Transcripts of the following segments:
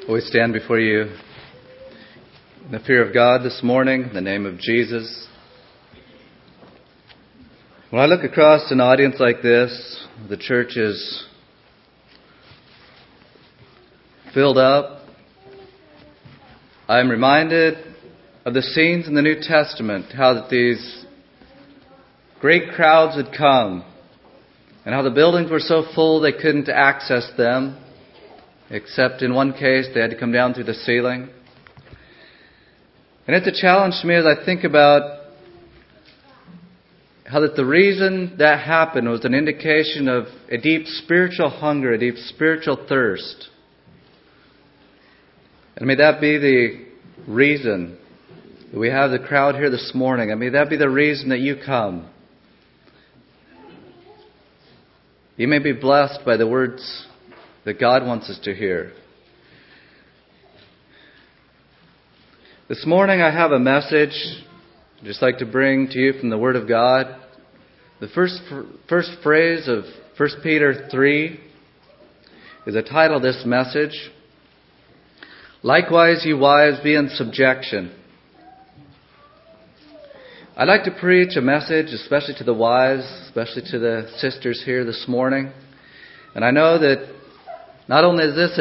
We stand before you in the fear of God this morning, in the name of Jesus. When I look across an audience like this, the church is filled up. I'm reminded of the scenes in the New Testament, how that these great crowds would come, and how the buildings were so full they couldn't access them, except in one case they had to come down through the ceiling. And it's a challenge to me as I think about how that the reason that happened was an indication of a deep spiritual hunger, a deep spiritual thirst. And may that be the reason that we have the crowd here this morning. And may that be the reason that you come. You may be blessed by the words that God wants us to hear. This morning I have a message I'd just like to bring to you from the Word of God. The first phrase of 1 Peter 3 is the title of this message. Likewise, you wives, be in subjection. I'd like to preach a message, especially to the wives, especially to the sisters here this morning. And I know that not only is this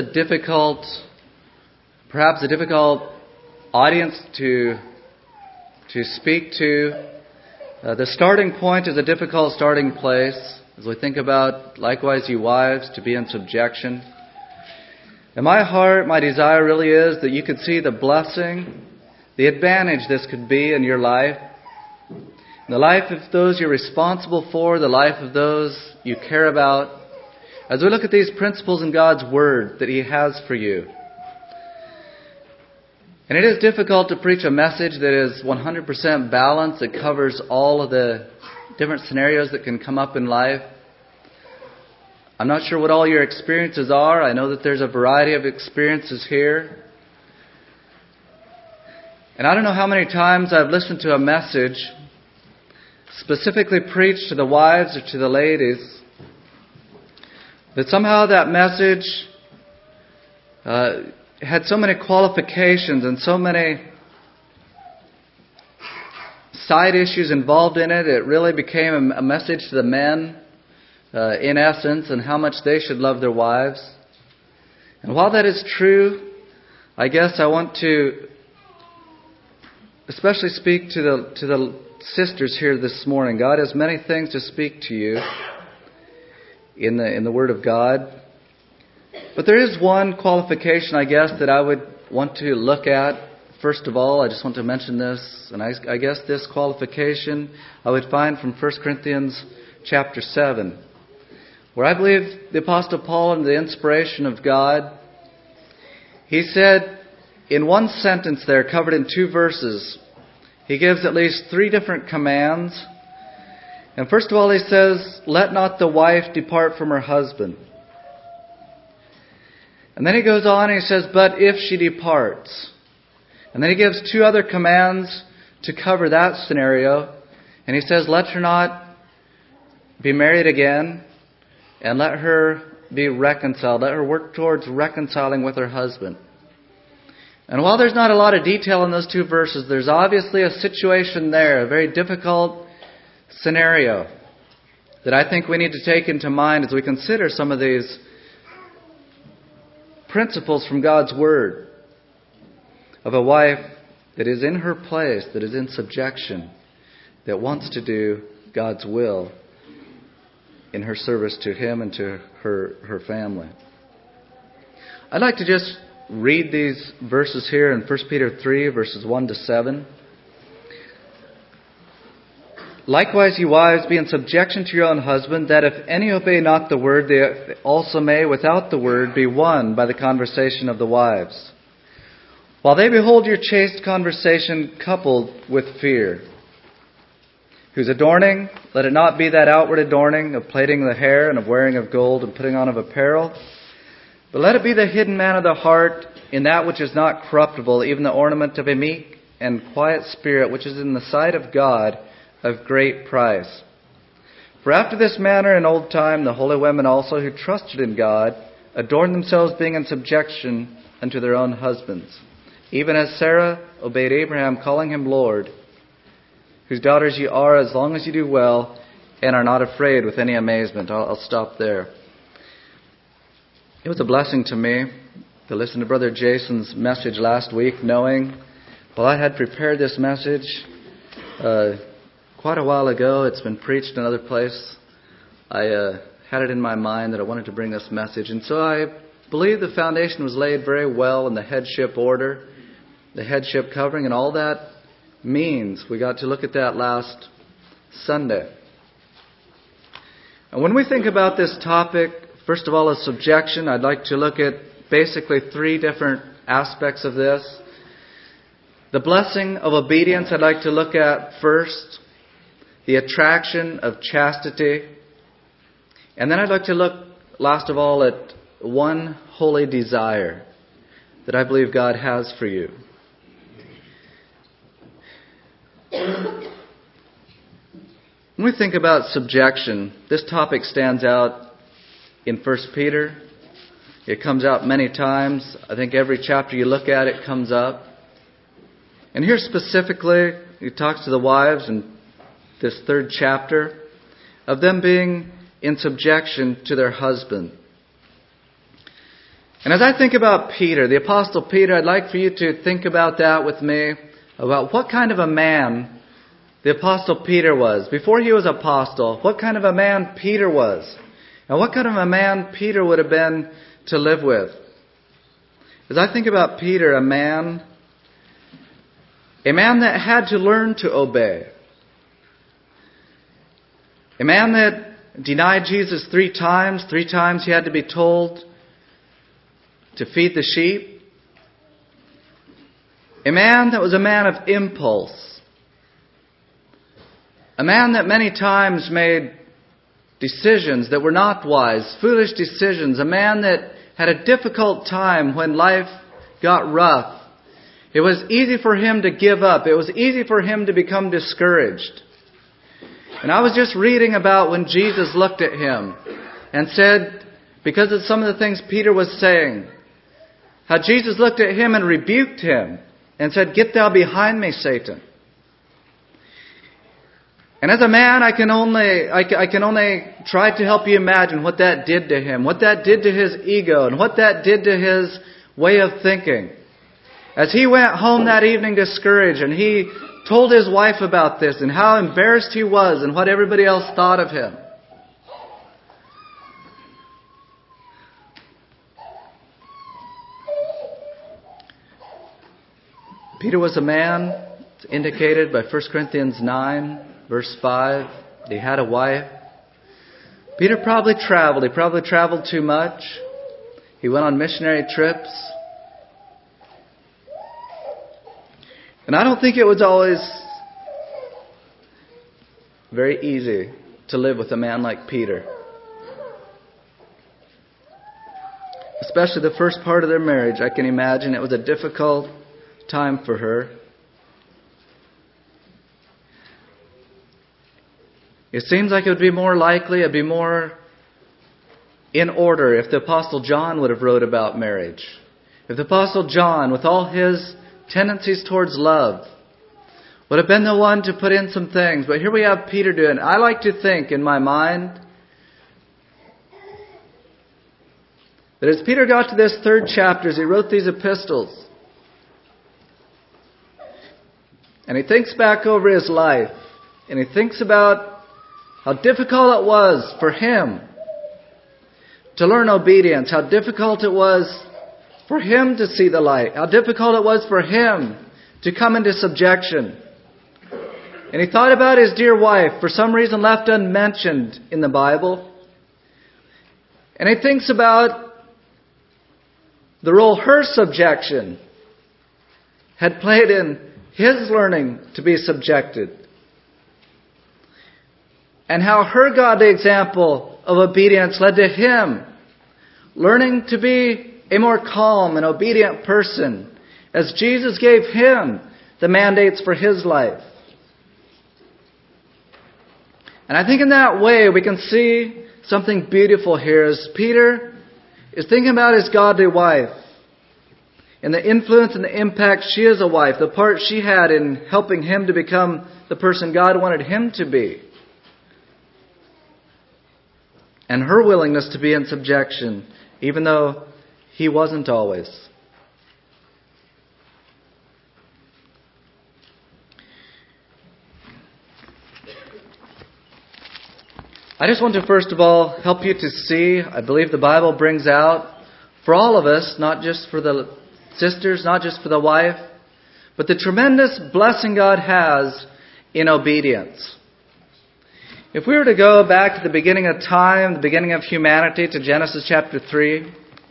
perhaps a difficult audience to speak to, the starting point is a difficult starting place as we think about, likewise, you wives, to be in subjection. In my heart, my desire really is that you could see the blessing, the advantage this could be in your life, in the life of those you're responsible for, the life of those you care about, as we look at these principles in God's Word that He has for you. And it is difficult to preach a message that is 100% balanced, that covers all of the different scenarios that can come up in life. I'm not sure what all your experiences are. I know that there's a variety of experiences here. And I don't know how many times I've listened to a message specifically preached to the wives or to the ladies, that somehow that message had so many qualifications and so many side issues involved in it. It really became a message to the men, in essence, and how much they should love their wives. And while that is true, I guess I want to especially speak to the sisters here this morning. God has many things to speak to you in the Word of God. But there is one qualification, I guess, that I would want to look at. First of all, I just want to mention this. And I guess this qualification I would find from 1 Corinthians chapter 7. Where I believe the Apostle Paul, under the inspiration of God, he said in one sentence there, covered in 2 verses, he gives at least 3 different commands. And first of all, he says, let not the wife depart from her husband. And then he goes on and he says, but if she departs. And then he gives 2 other commands to cover that scenario. And he says, let her not be married again, and let her be reconciled. Let her work towards reconciling with her husband. And while there's not a lot of detail in those 2 verses, there's obviously a situation there, a very difficult scenario that I think we need to take into mind as we consider some of these principles from God's Word of a wife that is in her place, that is in subjection, that wants to do God's will in her service to Him and to her family. I'd like to just read these verses here in 1 Peter 3, verses 1 to 7. Likewise, you wives, be in subjection to your own husband, that if any obey not the word, they also may, without the word, be won by the conversation of the wives, while they behold your chaste conversation coupled with fear. Whose adorning, let it not be that outward adorning of plaiting the hair and of wearing of gold and putting on of apparel, but let it be the hidden man of the heart, in that which is not corruptible, even the ornament of a meek and quiet spirit, which is in the sight of God of great price. For after this manner in old time the holy women also who trusted in God adorned themselves, being in subjection unto their own husbands, even as Sarah obeyed Abraham, calling him Lord, whose daughters ye are, as long as you do well, and are not afraid with any amazement. I'll stop there. It was a blessing to me to listen to Brother Jason's message last week, knowing, well, I had prepared this message quite a while ago. It's been preached in another place. I had it in my mind that I wanted to bring this message. And so I believe the foundation was laid very well in the headship order, the headship covering, and all that means. We got to look at that last Sunday. And when we think about this topic, first of all, as subjection, I'd like to look at basically three different aspects of this. The blessing of obedience I'd like to look at first. The attraction of chastity. And then I'd like to look, last of all, at one holy desire that I believe God has for you. When we think about subjection, this topic stands out in 1 Peter. It comes out many times. I think every chapter you look at, it comes up. And here specifically, he talks to the wives in this third chapter of them being in subjection to their husband. And as I think about Peter, the Apostle Peter, I'd like for you to think about that with me, about what kind of a man the Apostle Peter was. Before he was apostle, what kind of a man Peter was. And what kind of a man Peter would have been to live with. As I think about Peter, a man that had to learn to obey. A man that denied Jesus 3 times. 3 times he had to be told to feed the sheep. A man that was a man of impulse. A man that many times made decisions that were not wise, foolish decisions. A man that had a difficult time when life got rough. It was easy for him to give up. It was easy for him to become discouraged. And I was just reading about when Jesus looked at him and said, because of some of the things Peter was saying, how Jesus looked at him and rebuked him and said, "Get thou behind me, Satan." And as a man, I can only try to help you imagine what that did to him, what that did to his ego, and what that did to his way of thinking. As he went home that evening discouraged, and he told his wife about this, and how embarrassed he was, and what everybody else thought of him. Peter was a man, it's indicated by 1 Corinthians 9, verse 5. He had a wife. Peter probably traveled. He probably traveled too much. He went on missionary trips. And I don't think it was always very easy to live with a man like Peter. Especially the first part of their marriage, I can imagine it was a difficult time for her. It seems like it would be more likely, it'd be more in order if the Apostle John would have wrote about marriage. If the Apostle John, with all his tendencies towards love, would have been the one to put in some things. But here we have Peter doing it. I like to think in my mind that as Peter got to this third chapter, as he wrote these epistles, and he thinks back over his life, and he thinks about how difficult it was for him to learn obedience, how difficult it was for him to see the light, how difficult it was for him to come into subjection. And he thought about his dear wife, for some reason left unmentioned in the Bible. And he thinks about the role her subjection had played in his learning to be subjected. And how her godly example of obedience led to him learning to be a more calm and obedient person as Jesus gave him the mandates for his life. And I think in that way we can see something beautiful here as Peter is thinking about his godly wife. and the influence and the impact she as a wife, the part she had in helping him to become the person God wanted him to be. And her willingness to be in subjection, even though he wasn't always. I just want to first of all help you to see, I believe the Bible brings out for all of us, not just for the sisters, not just for the wife, but the tremendous blessing God has in obedience. If we were to go back to the beginning of time, the beginning of humanity, to Genesis chapter 3,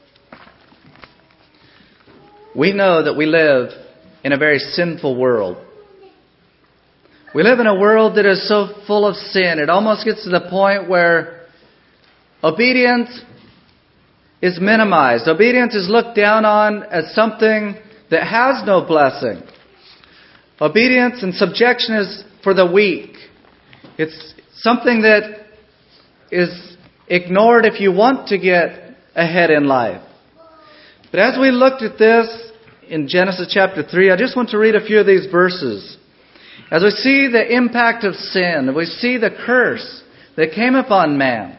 we know that we live in a very sinful world. We live in a world that is so full of sin. It almost gets to the point where obedience is minimized. Obedience is looked down on as something that has no blessing. Obedience and subjection is for the weak. It's something that is ignored if you want to get ahead in life. But as we looked at this in Genesis chapter 3, I just want to read a few of these verses. As we see the impact of sin, we see the curse that came upon man.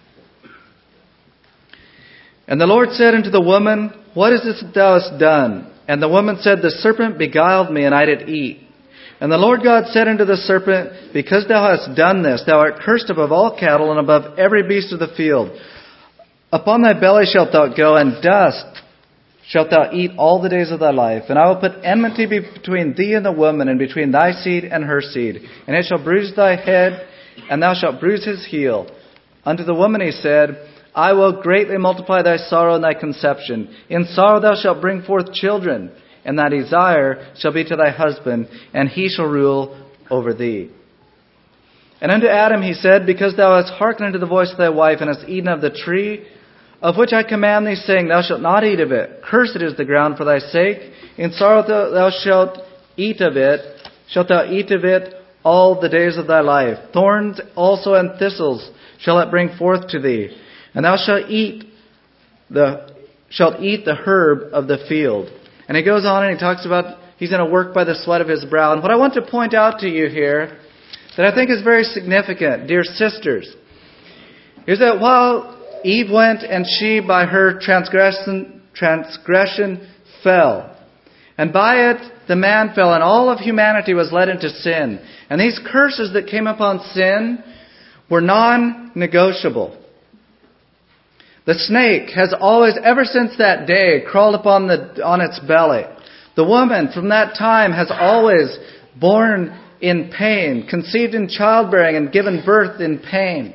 And the Lord said unto the woman, What is this that thou hast done? And the woman said, The serpent beguiled me, and I did eat. And the Lord God said unto the serpent, Because thou hast done this, thou art cursed above all cattle, and above every beast of the field. Upon thy belly shalt thou go, and dust shalt thou eat all the days of thy life. And I will put enmity between thee and the woman, and between thy seed and her seed. And it shall bruise thy head, and thou shalt bruise his heel. Unto the woman he said, I will greatly multiply thy sorrow and thy conception. In sorrow thou shalt bring forth children, and thy desire shall be to thy husband, and he shall rule over thee. And unto Adam he said, Because thou hast hearkened unto the voice of thy wife, and hast eaten of the tree of which I command thee, saying, Thou shalt not eat of it. Cursed is the ground for thy sake. In sorrow thou shalt eat of it. Shalt thou eat of it all the days of thy life. Thorns also and thistles shall it bring forth to thee. And thou shalt eat the herb of the field. And he goes on and he talks about he's going to work by the sweat of his brow. And what I want to point out to you here that I think is very significant, dear sisters, is that while Eve went and she by her transgression fell, and by it the man fell, and all of humanity was led into sin. And these curses that came upon sin were non-negotiable. The snake has always, ever since that day, crawled upon on its belly. The woman from that time has always borne in pain, conceived in childbearing, and given birth in pain.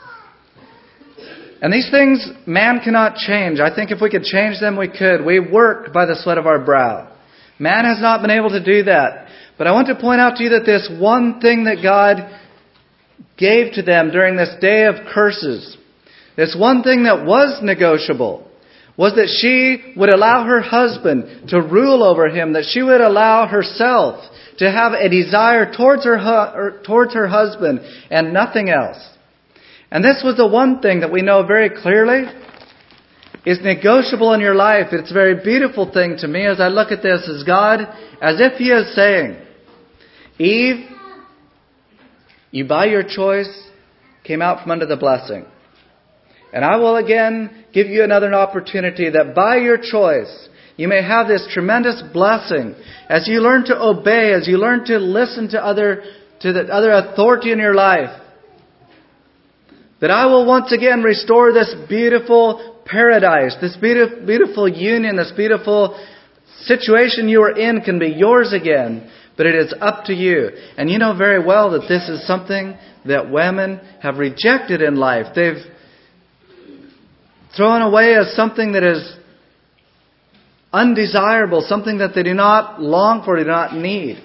And these things man cannot change. I think if we could change them, we could. We work by the sweat of our brow. Man has not been able to do that. But I want to point out to you that this one thing that God gave to them during this day of curses, this one thing that was negotiable, was that she would allow her husband to rule over him, that she would allow herself to have a desire towards her husband and nothing else. And this was the one thing that we know very clearly is negotiable in your life. It's a very beautiful thing to me as I look at this as God, as if He is saying, Eve, you by your choice came out from under the blessing. And I will again give you another opportunity that by your choice you may have this tremendous blessing as you learn to obey, as you learn to listen to the other authority in your life. That I will once again restore this beautiful paradise, this beautiful union, this beautiful situation you are in can be yours again. But it is up to you. And you know very well that this is something that women have rejected in life. They've thrown away as something that is undesirable, something that they do not long for, do not need.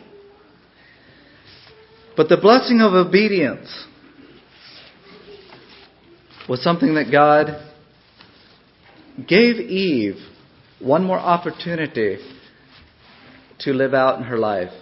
But the blessing of obedience was something that God gave Eve one more opportunity to live out in her life.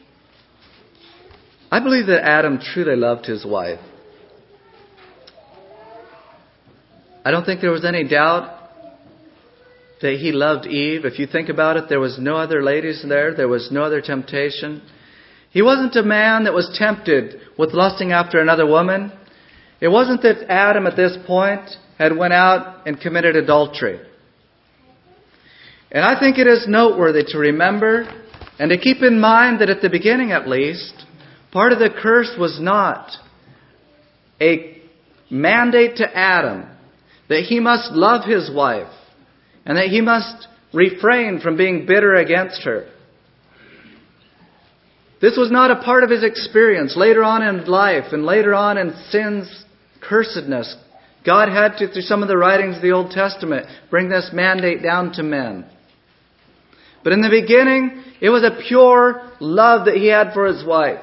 I believe that Adam truly loved his wife. I don't think there was any doubt that he loved Eve. If you think about it, there was no other ladies there. There was no other temptation. He wasn't a man that was tempted with lusting after another woman. It wasn't that Adam at this point had went out and committed adultery. And I think it is noteworthy to remember and to keep in mind that at the beginning at least, part of the curse was not a mandate to Adam that he must love his wife and that he must refrain from being bitter against her. This was not a part of his experience. Later on in life and later on in sin's cursedness, God had to, through some of the writings of the Old Testament, bring this mandate down to men. But in the beginning, it was a pure love that he had for his wife.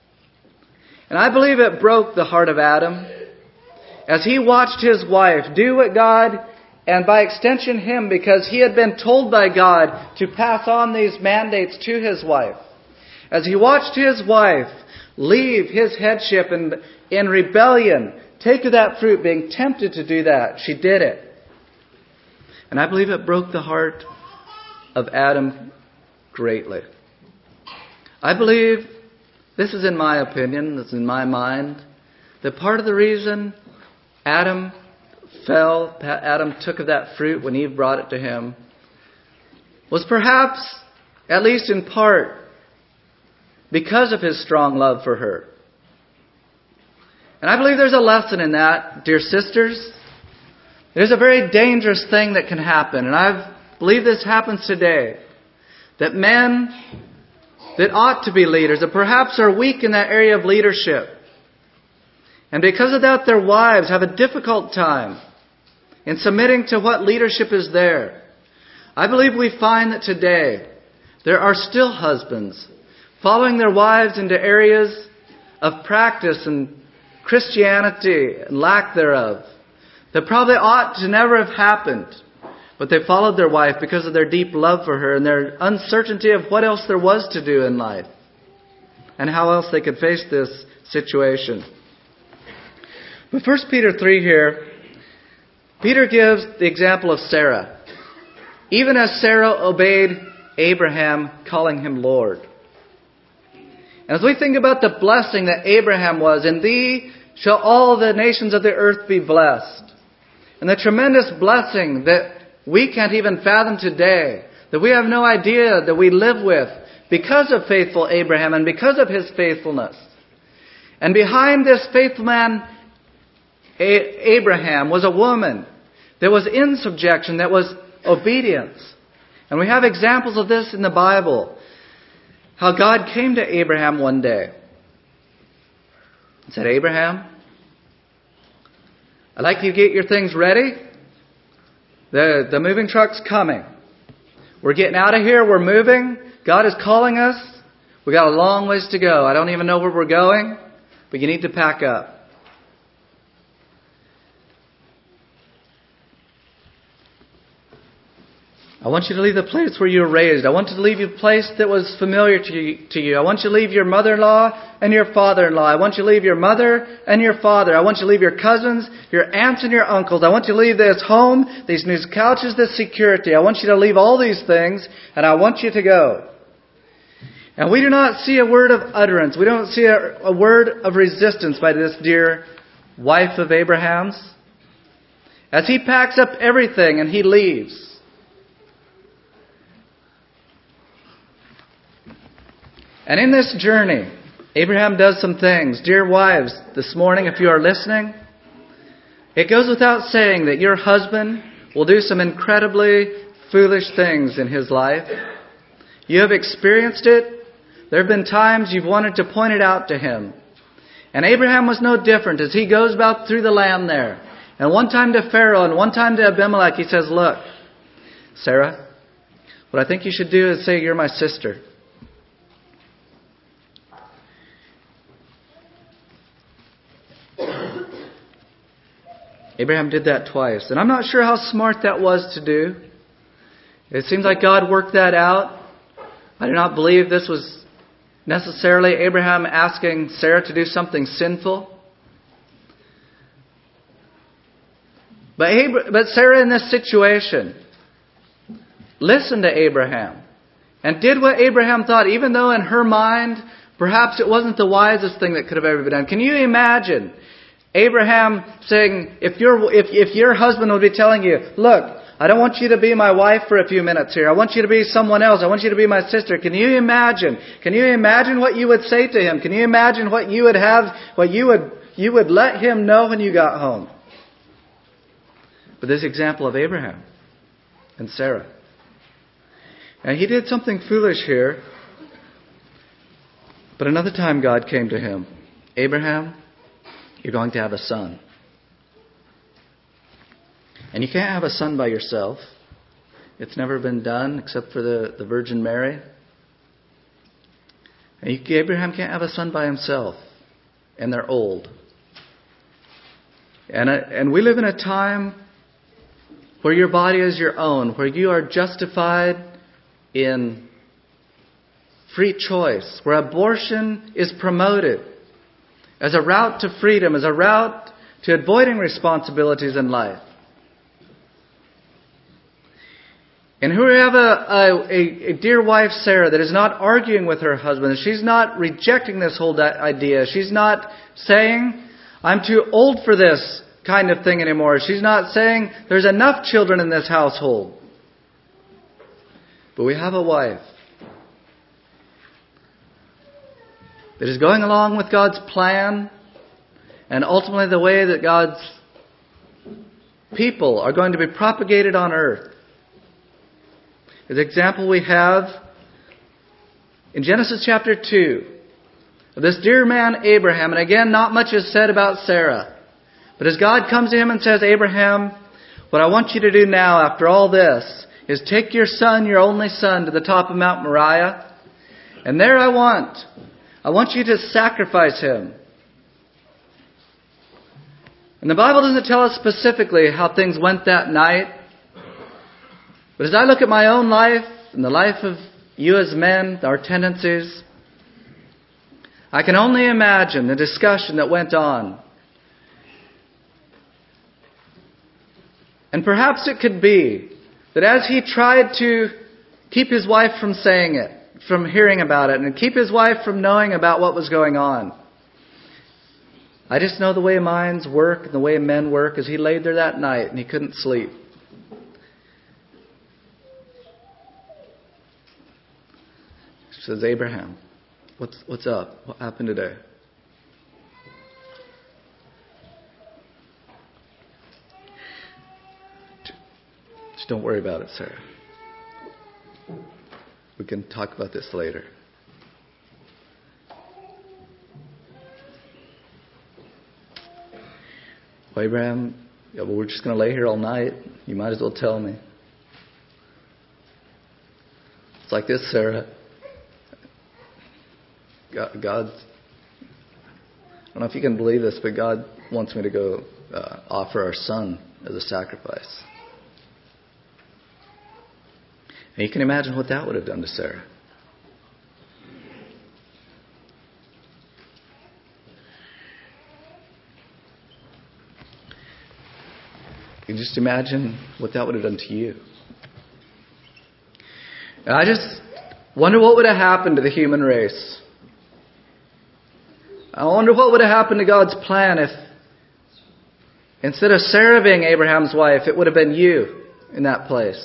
And I believe it broke the heart of Adam as he watched his wife do what God, and by extension him, because he had been told by God to pass on these mandates to his wife. As he watched his wife leave his headship and in rebellion, take of that fruit, being tempted to do that, she did it. And I believe it broke the heart of Adam greatly. I believe, this is in my opinion, this is in my mind, that part of the reason Adam took of that fruit when Eve brought it to him, was perhaps, at least in part, because of his strong love for her. And I believe there's a lesson in that, dear sisters. There's a very dangerous thing that can happen, and I believe this happens today, that men that ought to be leaders, that perhaps are weak in that area of leadership, and because of that their wives have a difficult time in submitting to what leadership is there. I believe we find that today there are still husbands following their wives into areas of practice and Christianity and lack thereof that probably ought to never have happened. But they followed their wife because of their deep love for her and their uncertainty of what else there was to do in life and how else they could face this situation. But 1 Peter 3 here, Peter gives the example of Sarah. Even as Sarah obeyed Abraham, calling him Lord. And as we think about the blessing that Abraham was, in thee shall all the nations of the earth be blessed. And the tremendous blessing that we can't even fathom today, that we have no idea that we live with because of faithful Abraham and because of his faithfulness. And behind this faithful man, Abraham, was a woman that was in subjection, that was obedience. And we have examples of this in the Bible. How God came to Abraham one day and said, Abraham, I'd like you to get your things ready. The moving truck's coming. We're getting out of here. We're moving. God is calling us. We got a long ways to go. I don't even know where we're going, but you need to pack up. I want you to leave the place where you were raised. I want you to leave a place that was familiar to you. I want you to leave your mother-in-law and your father-in-law. I want you to leave your mother and your father. I want you to leave your cousins, your aunts and your uncles. I want you to leave this home, these new couches, this security. I want you to leave all these things, and I want you to go. And we do not see a word of utterance. We don't see a word of resistance by this dear wife of Abraham's. As he packs up everything and he leaves. And in this journey, Abraham does some things. Dear wives, this morning, if you are listening, it goes without saying that your husband will do some incredibly foolish things in his life. You have experienced it. There have been times you've wanted to point it out to him. And Abraham was no different as he goes about through the land there. And one time to Pharaoh and one time to Abimelech, he says, look, Sarah, what I think you should do is say you're my sister. Abraham did that twice. And I'm not sure how smart that was to do. It seems like God worked that out. I do not believe this was necessarily Abraham asking Sarah to do something sinful. But Sarah in this situation listened to Abraham and did what Abraham thought, even though in her mind, perhaps it wasn't the wisest thing that could have ever been done. Can you imagine Abraham saying, if your husband would be telling you, look, I don't want you to be my wife for a few minutes here. I want you to be someone else. I want you to be my sister. Can you imagine? Can you imagine what you would say to him? Can you imagine what you would have, what you would let him know when you got home? But this example of Abraham and Sarah. And he did something foolish here. But another time God came to him. Abraham, you're going to have a son. And you can't have a son by yourself. It's never been done except for the Virgin Mary. And Abraham can't have a son by himself. And they're old. And we live in a time where your body is your own, where you are justified in free choice, where abortion is promoted as a route to freedom, as a route to avoiding responsibilities in life. And here we have a dear wife, Sarah, that is not arguing with her husband. She's not rejecting this whole idea. She's not saying, I'm too old for this kind of thing anymore. She's not saying, there's enough children in this household. But we have a wife that is going along with God's plan and ultimately the way that God's people are going to be propagated on earth. The example we have in Genesis chapter 2 of this dear man Abraham. And again, not much is said about Sarah. But as God comes to him and says, Abraham, what I want you to do now after all this is take your son, your only son, to the top of Mount Moriah. And there I want you to sacrifice him. And the Bible doesn't tell us specifically how things went that night. But as I look at my own life and the life of you as men, our tendencies, I can only imagine the discussion that went on. And perhaps it could be that as he tried to keep his wife from saying it, from hearing about it, and keep his wife from knowing about what was going on, I just know the way minds work and the way men work, as he laid there that night and he couldn't sleep. She says, Abraham, what's up? What happened today? Just don't worry about it, Sarah. We can talk about this later. Well, Abraham, we're just going to lay here all night. You might as well tell me. It's like this, Sarah. God, I don't know if you can believe this, but God wants me to go offer our son as a sacrifice. And you can imagine what that would have done to Sarah. You can just imagine what that would have done to you. And I just wonder what would have happened to the human race. I wonder what would have happened to God's plan if instead of Sarah being Abraham's wife, it would have been you in that place.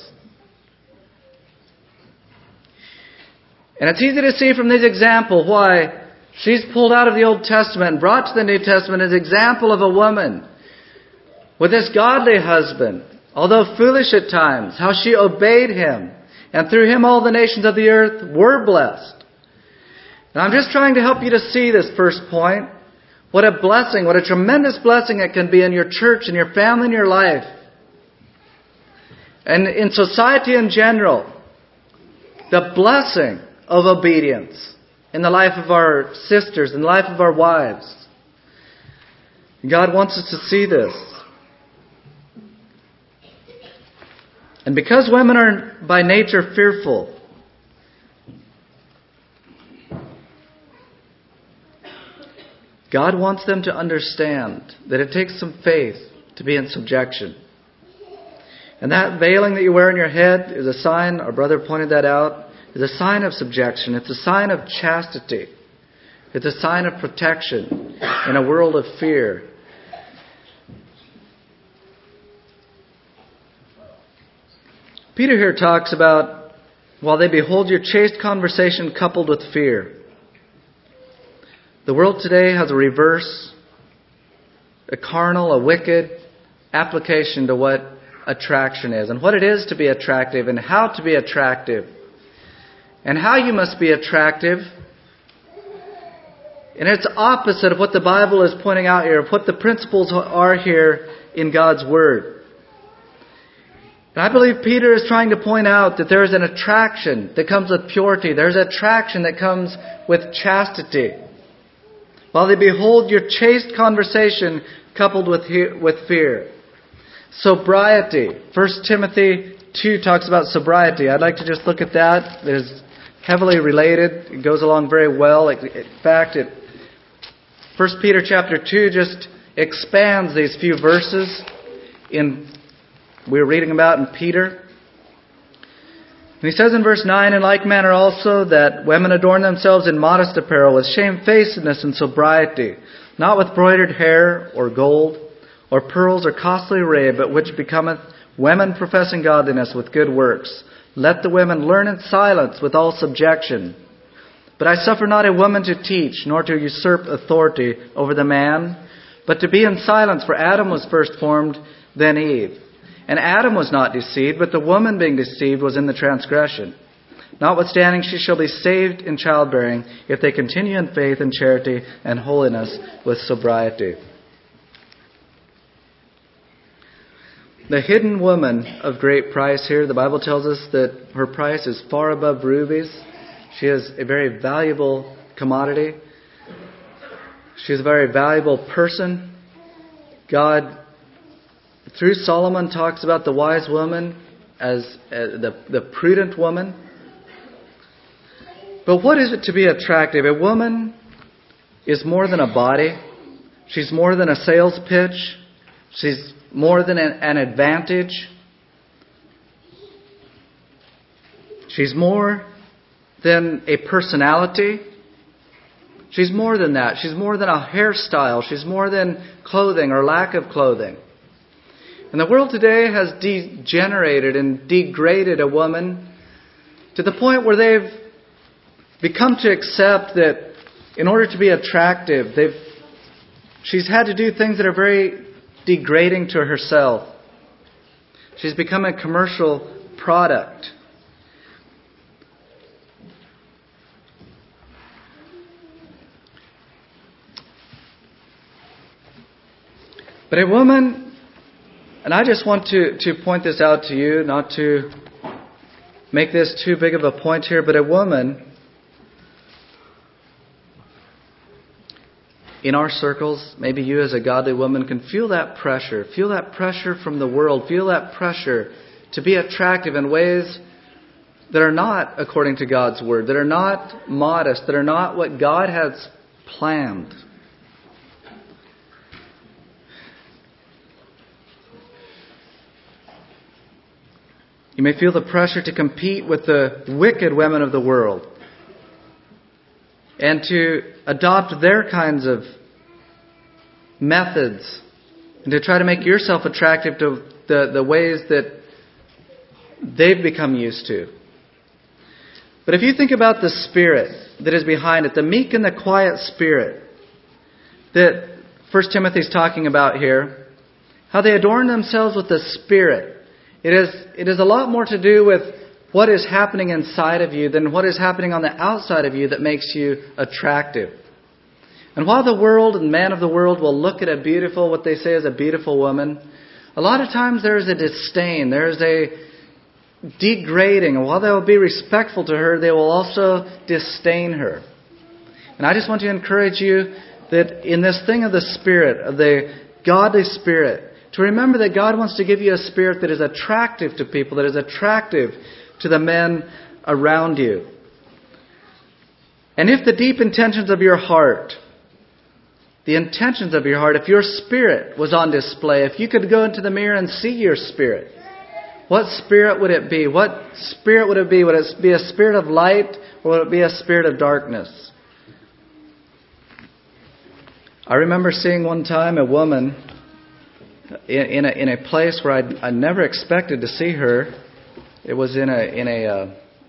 And it's easy to see from this example why she's pulled out of the Old Testament and brought to the New Testament as an example of a woman with this godly husband, although foolish at times, how she obeyed him. And through him all the nations of the earth were blessed. Now I'm just trying to help you to see this first point. What a blessing, what a tremendous blessing it can be in your church, in your family, in your life. And in society in general. The blessing of obedience in the life of our sisters, in the life of our wives. God wants us to see this. And because women are by nature fearful, God wants them to understand that it takes some faith to be in subjection. And that veiling that you wear on your head is a sign, our brother pointed that out, is a sign of subjection. It's a sign of chastity. It's a sign of protection in a world of fear. Peter here talks about, while they behold your chaste conversation coupled with fear. The world today has a reverse, a carnal, a wicked application to what attraction is, and what it is to be attractive, and how to be attractive, and how you must be attractive. And it's opposite of what the Bible is pointing out here, of what the principles are here in God's Word. And I believe Peter is trying to point out that there is an attraction that comes with purity. There's attraction that comes with chastity. While they behold your chaste conversation coupled with fear. Sobriety. 1 Timothy 2 talks about sobriety. I'd like to just look at that. It is heavily related. It goes along very well. In fact, 1 Peter chapter 2 just expands these few verses we're reading about in Peter. And he says in verse 9, in like manner also that women adorn themselves in modest apparel with shamefacedness and sobriety, not with broidered hair or gold or pearls or costly array, but which becometh women professing godliness with good works. Let the women learn in silence with all subjection. But I suffer not a woman to teach, nor to usurp authority over the man, but to be in silence, for Adam was first formed, then Eve. And Adam was not deceived, but the woman being deceived was in the transgression. Notwithstanding, she shall be saved in childbearing, if they continue in faith and charity and holiness with sobriety. The hidden woman of great price here, the Bible tells us that her price is far above rubies. She is a very valuable commodity. She is a very valuable person. God, through Solomon, talks about the wise woman as the prudent woman. But what is it to be attractive? A woman is more than a body. She's more than a sales pitch. She's more than an advantage. She's more than a personality. She's more than that. She's more than a hairstyle. She's more than clothing or lack of clothing. And the world today has degenerated and degraded a woman to the point where they've become to accept that in order to be attractive, she's had to do things that are very degrading to herself. She's become a commercial product. But a woman, and I just want to point this out to you, not to make this too big of a point here, but a woman in our circles, maybe you as a godly woman can feel that pressure from the world, feel that pressure to be attractive in ways that are not according to God's Word, that are not modest, that are not what God has planned. You may feel the pressure to compete with the wicked women of the world and to adopt their kinds of methods and to try to make yourself attractive to the ways that they've become used to. But if you think about the spirit that is behind it, the meek and the quiet spirit that 1 Timothy is talking about here, how they adorn themselves with the Spirit. It is a lot more to do with what is happening inside of you than what is happening on the outside of you that makes you attractive. And while the world and man of the world will look at what they say is a beautiful woman, a lot of times there is a disdain, there is a degrading. And while they will be respectful to her, they will also disdain her. And I just want to encourage you that in this thing of the Spirit, of the godly Spirit, to remember that God wants to give you a spirit that is attractive to people, that is attractive to the men around you. And if the deep intentions of your heart, if your spirit was on display, if you could go into the mirror and see your spirit, What spirit would it be? What spirit would it be? Would it be a spirit of light, or would it be a spirit of darkness? I remember seeing one time a woman in a place where I never expected to see her. It was in a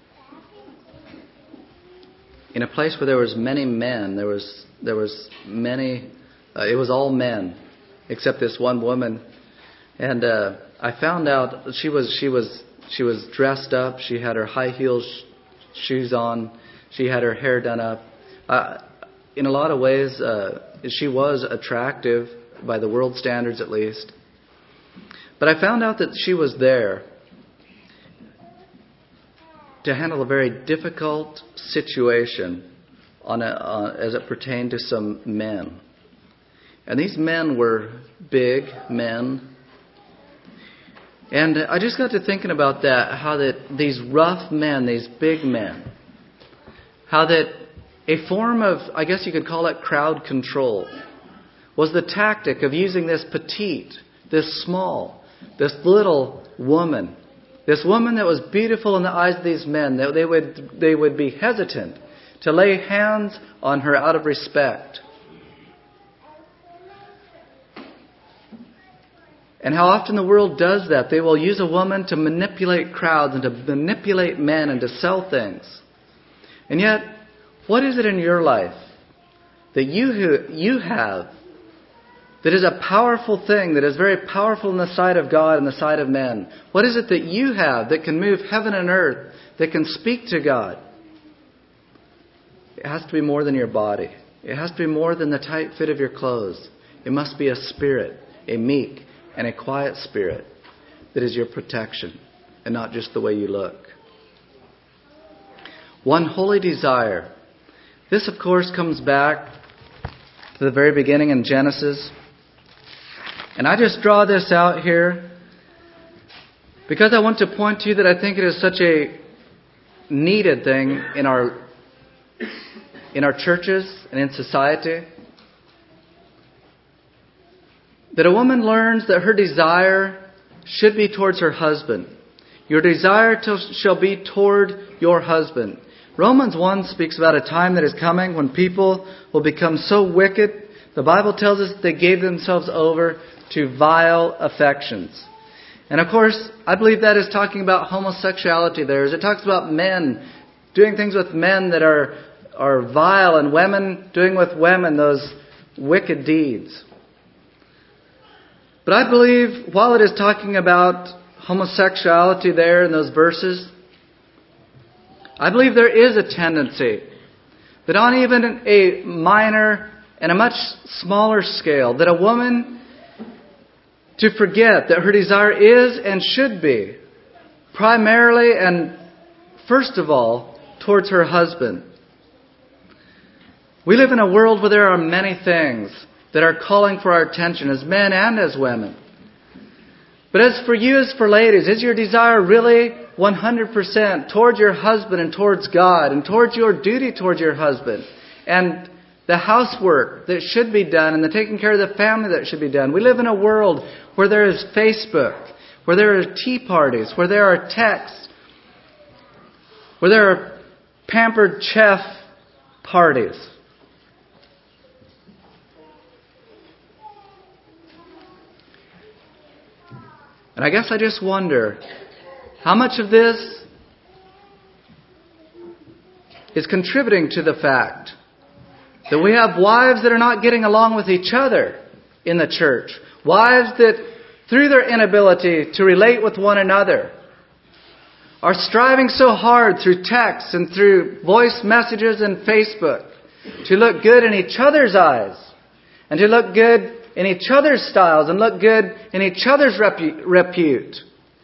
place where there was many men. There was many. It was all men, except this one woman. And I found out that she was dressed up. She had her high heels shoes on. She had her hair done up. In a lot of ways, she was attractive by the world standards, at least. But I found out that she was there to handle a very difficult situation as it pertained to some men. And these men were big men. And I just got to thinking about that, how that these rough men, these big men, how that a form of, I guess you could call it crowd control, was the tactic of using this petite, this small, this little woman. This woman that was beautiful in the eyes of these men, that they would be hesitant to lay hands on her out of respect. And how often the world does that. They will use a woman to manipulate crowds and to manipulate men and to sell things. And yet, what is it in your life that you have that is a powerful thing, that is very powerful in the sight of God and the sight of men? What is it that you have that can move heaven and earth, that can speak to God? It has to be more than your body. It has to be more than the tight fit of your clothes. It must be a spirit, a meek and a quiet spirit that is your protection and not just the way you look. One holy desire. This, of course, comes back to the very beginning in Genesis. And I just draw this out here because I want to point to you that I think it is such a needed thing in our churches and in society. That a woman learns that her desire should be towards her husband. Your desire shall be toward your husband. Romans 1 speaks about a time that is coming when people will become so wicked. The Bible tells us that they gave themselves over to vile affections. And of course, I believe that is talking about homosexuality there. As it talks about men doing things with men that are vile, and women doing with women those wicked deeds. But I believe while it is talking about homosexuality there in those verses, I believe there is a tendency that on even a minor and a much smaller scale, that a woman to forget that her desire is and should be primarily and first of all towards her husband. We live in a world where there are many things that are calling for our attention as men and as women. But as for you, as for ladies, is your desire really 100% towards your husband and towards God and towards your duty towards your husband and the housework that should be done and the taking care of the family that should be done? We live in a world where there is Facebook, where there are tea parties, where there are texts, where there are pampered chef parties. And I guess I just wonder, how much of this is contributing to the fact that we have wives that are not getting along with each other in the church? Wives that, through their inability to relate with one another, are striving so hard through texts and through voice messages and Facebook to look good in each other's eyes and to look good in each other's styles and look good in each other's repute.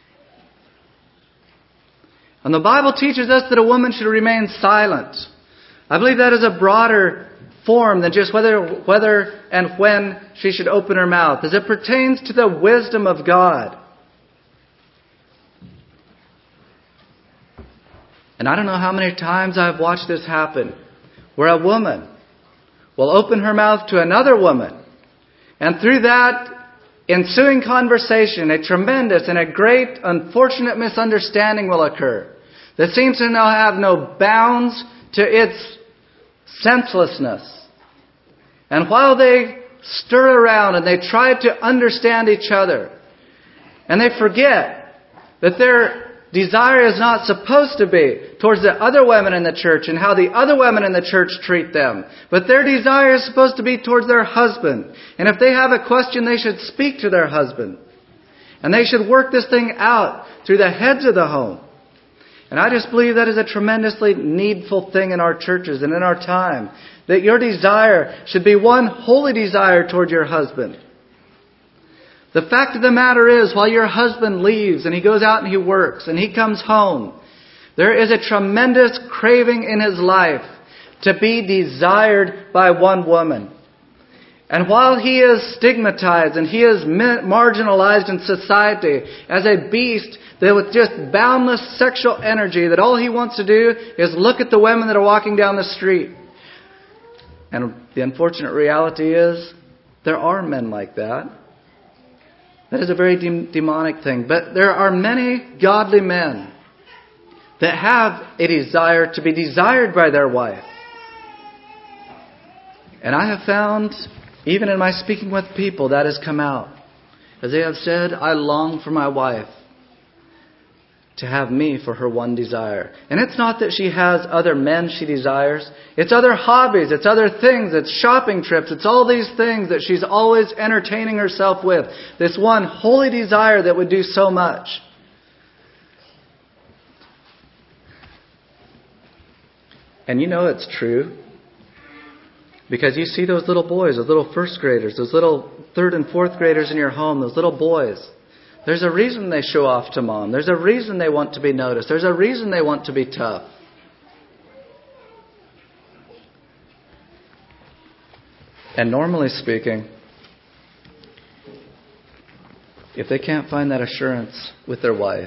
And the Bible teaches us that a woman should remain silent. I believe that is a broader form than just whether and when she should open her mouth, as it pertains to the wisdom of God. And I don't know how many times I've watched this happen, where a woman will open her mouth to another woman, and through that, ensuing conversation, a tremendous and a great unfortunate misunderstanding will occur that seems to now have no bounds to its senselessness. And while they stir around and they try to understand each other, and they forget that their desire is not supposed to be towards the other women in the church and how the other women in the church treat them, but their desire is supposed to be towards their husband. And if they have a question, they should speak to their husband. And they should work this thing out through the heads of the home. And I just believe that is a tremendously needful thing in our churches and in our time. That your desire should be one holy desire toward your husband. The fact of the matter is, while your husband leaves and he goes out and he works and he comes home, there is a tremendous craving in his life to be desired by one woman. And while he is stigmatized and he is marginalized in society as a beast that with just boundless sexual energy, that all he wants to do is look at the women that are walking down the street. And the unfortunate reality is, there are men like that. That is a very demonic thing. But there are many godly men that have a desire to be desired by their wife. And I have found, even in my speaking with people, that has come out. As they have said, I long for my wife to have me for her one desire. And it's not that she has other men she desires. It's other hobbies. It's other things. It's shopping trips. It's all these things that she's always entertaining herself with. This one holy desire that would do so much. And you know it's true. Because you see those little boys, those little first graders, those little third and fourth graders in your home, those little boys. There's a reason they show off to mom. There's a reason they want to be noticed. There's a reason they want to be tough. And normally speaking, if they can't find that assurance with their wife,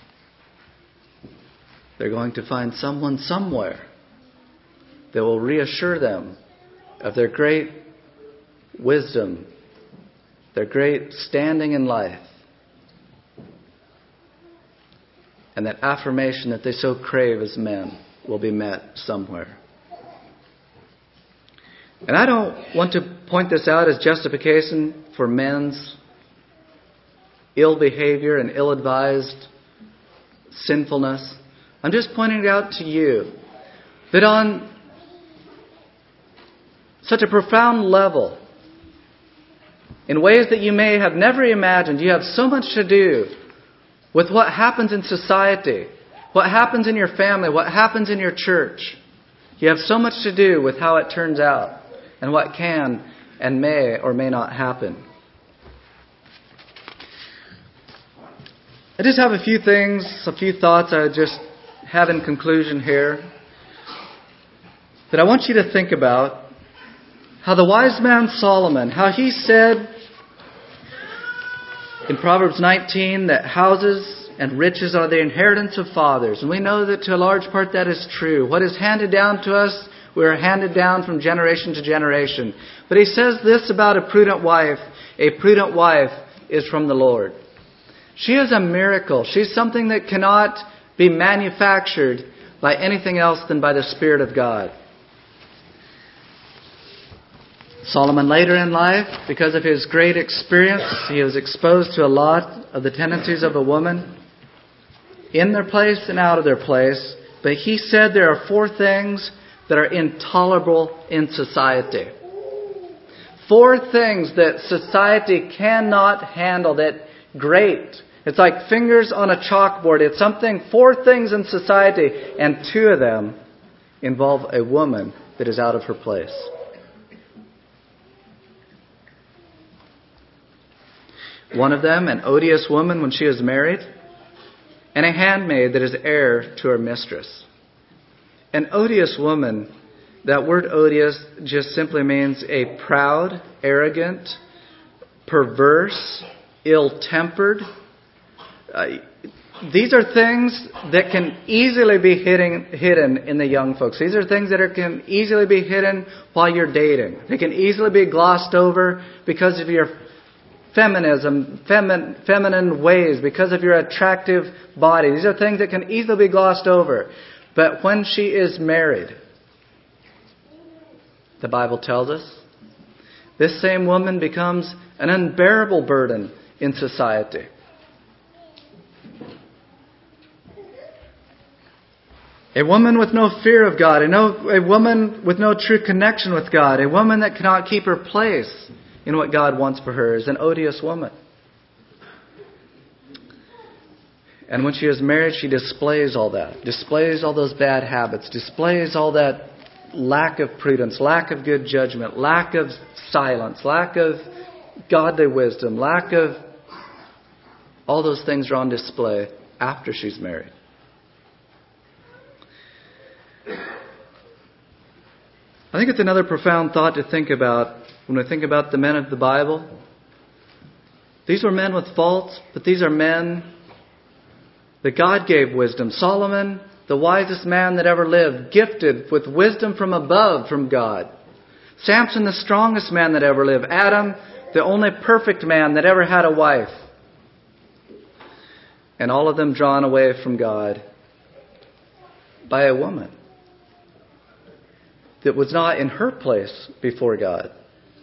they're going to find someone somewhere that will reassure them of their great wisdom, their great standing in life, and that affirmation that they so crave as men will be met somewhere. And I don't want to point this out as justification for men's ill behavior and ill-advised sinfulness. I'm just pointing it out to you that on such a profound level, in ways that you may have never imagined, you have so much to do with what happens in society, what happens in your family, what happens in your church. You have so much to do with how it turns out and what can and may or may not happen. I just have a few thoughts I just have in conclusion here that I want you to think about. How the wise man Solomon, how he said in Proverbs 19 that houses and riches are the inheritance of fathers. And we know that to a large part that is true. What is handed down to us, we are handed down from generation to generation. But he says this about a prudent wife. A prudent wife is from the Lord. She is a miracle. She's something that cannot be manufactured by anything else than by the Spirit of God. Solomon later in life, because of his great experience, he was exposed to a lot of the tendencies of a woman in their place and out of their place. But he said there are 4 things that are intolerable in society. 4 things that society cannot handle, that great. It's like fingers on a chalkboard. It's something, 4 things in society, and 2 of them involve a woman that is out of her place. One of them, an odious woman when she is married, and a handmaid that is heir to her mistress. An odious woman, that word odious just simply means a proud, arrogant, perverse, ill-tempered. These are things that can easily be hidden in the young folks. These are things that can easily be hidden while you're dating. They can easily be glossed over because of your feminism, feminine ways, because of your attractive body. These are things that can easily be glossed over. But when she is married, the Bible tells us, this same woman becomes an unbearable burden in society. A woman with no fear of God, a woman with no true connection with God, a woman that cannot keep her place in what God wants for her is an odious woman. And when she is married, she displays all that. Displays all those bad habits. Displays all that lack of prudence, lack of good judgment, lack of silence, lack of godly wisdom, lack of... all those things are on display after she's married. I think it's another profound thought to think about when we think about the men of the Bible. These were men with faults, but these are men that God gave wisdom. Solomon, the wisest man that ever lived, gifted with wisdom from above from God. Samson, the strongest man that ever lived. Adam, the only perfect man that ever had a wife. And all of them drawn away from God by a woman that was not in her place before God.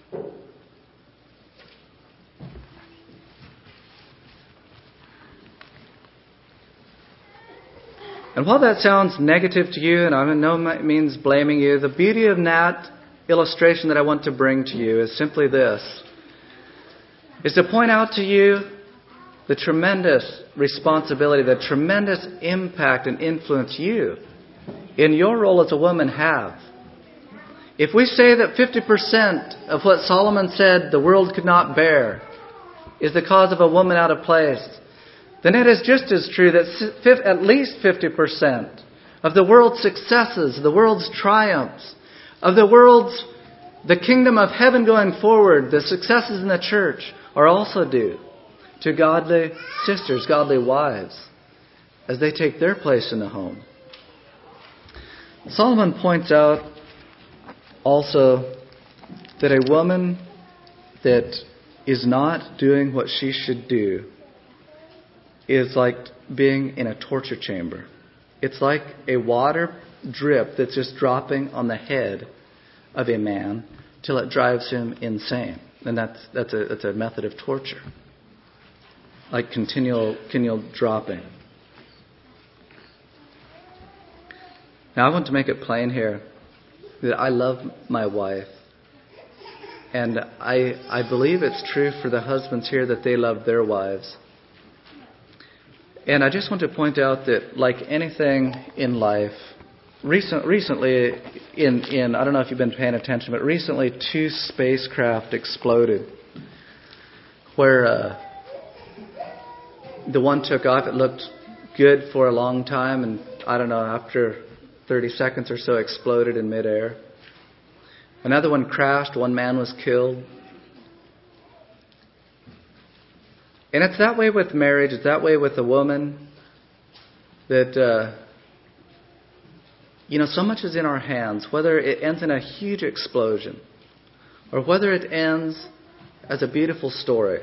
And while that sounds negative to you, and I'm in no means blaming you, the beauty of that illustration that I want to bring to you is simply this, is to point out to you the tremendous responsibility, the tremendous impact and influence you in your role as a woman have. If we say that 50% of what Solomon said the world could not bear is the cause of a woman out of place, then it is just as true that at least 50% of the world's successes, the world's triumphs, of the kingdom of heaven going forward, the successes in the church are also due to godly sisters, godly wives, as they take their place in the home. Solomon points out also that a woman that is not doing what she should do is like being in a torture chamber. It's like a water drip that's just dropping on the head of a man till it drives him insane. And that's a method of torture. Like continual dropping. Now I want to make it plain here that I love my wife. And I believe it's true for the husbands here that they love their wives. And I just want to point out that like anything in life, recently in I don't know if you've been paying attention, but recently 2 spacecraft exploded where the one took off. It looked good for a long time, and I don't know, after 30 seconds or so exploded in midair. Another one crashed. 1 man was killed. And it's that way with marriage. It's that way with a woman that, so much is in our hands. Whether it ends in a huge explosion or whether it ends as a beautiful story.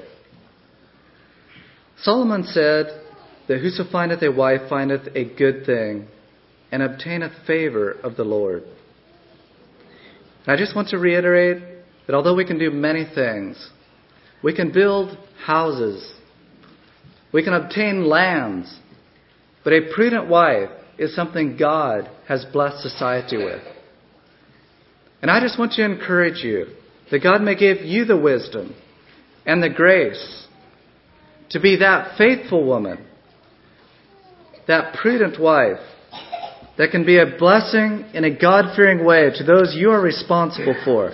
Solomon said that whoso findeth a wife findeth a good thing and obtaineth favor of the Lord. And I just want to reiterate that although we can do many things, we can build houses, we can obtain lands, but a prudent wife is something God has blessed society with. And I just want to encourage you that God may give you the wisdom and the grace to be that faithful woman, that prudent wife, that can be a blessing in a God-fearing way to those you are responsible for.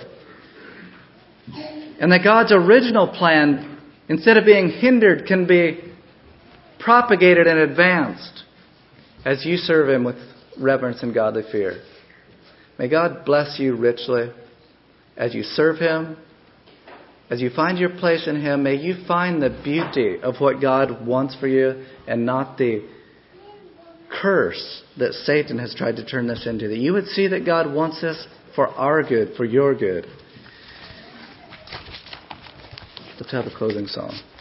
And that God's original plan, instead of being hindered, can be propagated and advanced as you serve Him with reverence and godly fear. May God bless you richly as you serve Him. As you find your place in Him, may you find the beauty of what God wants for you and not the curse that Satan has tried to turn this into. That you would see that God wants this for our good, for your good. Let's have a closing song.